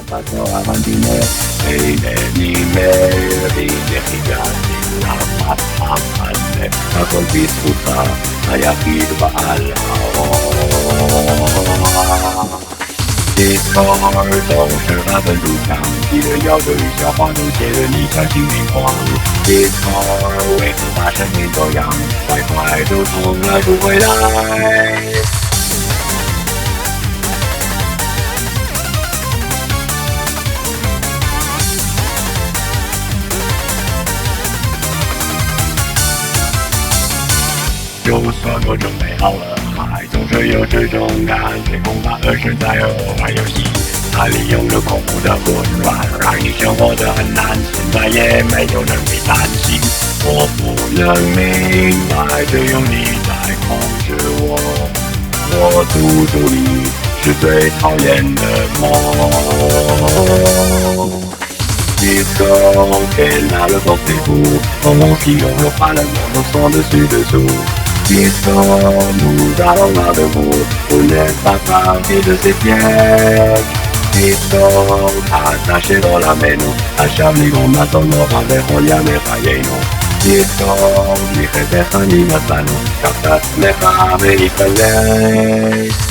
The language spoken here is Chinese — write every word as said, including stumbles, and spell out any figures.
paso avanti e venime rinnechigarsi la fatta la colpiscuta aia firba alla Discord 总是那本主场，记得要对小花都写得你像心灵慌。Discord 为何把声音走样？坏坏都从来不回来。就算我准备好了，还总是有这种感觉，恐怕二是在玩游戏，它利用了恐怖的混乱，让你生活得很难。现在也没有人会担心，我不能明白，只有你在控制我。我肚子里是最讨厌的梦。Disco che la lo totti fu, come si io fa la non so dessus dessous. Disco nous allons là debout, on n'est pas parti de ses pieds. Disco attaché dans la mano, a Charlie con la sonora de joya me falleno. Disco mi jefe ni matano, capaz me jame y pelea.